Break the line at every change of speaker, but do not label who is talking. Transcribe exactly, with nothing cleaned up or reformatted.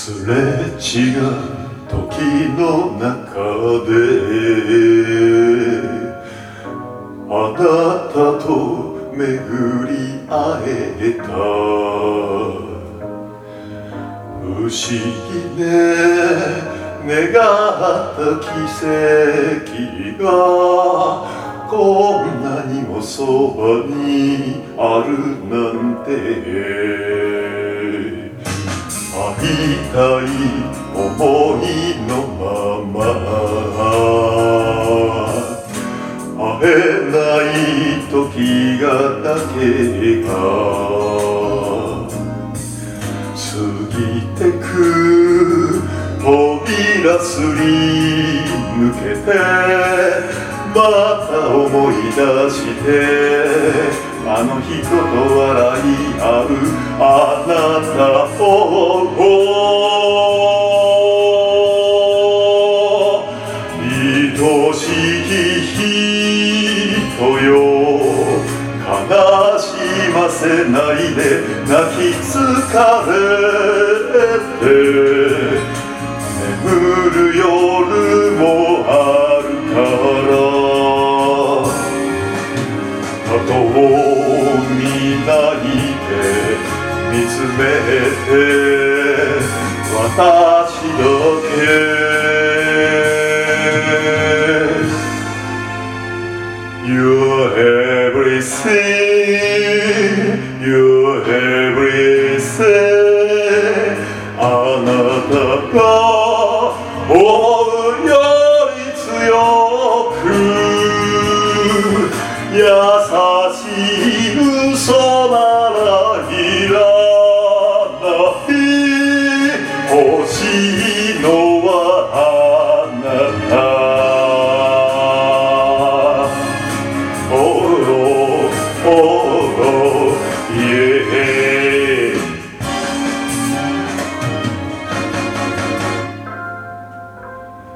すれ違う時の中であなたと巡り会えた。不思議ね、願った奇跡がこんなにもそばにあるなんて。会いたい思いのまま会えない時がだけが過ぎてく扉すり抜けてまた思い出してあの人と笑い合うあなたを愛しい人よ悲しませないで泣き疲れて眠る夜もあるから後を見ないで見つめて私だけ You're everything You're everything あなたが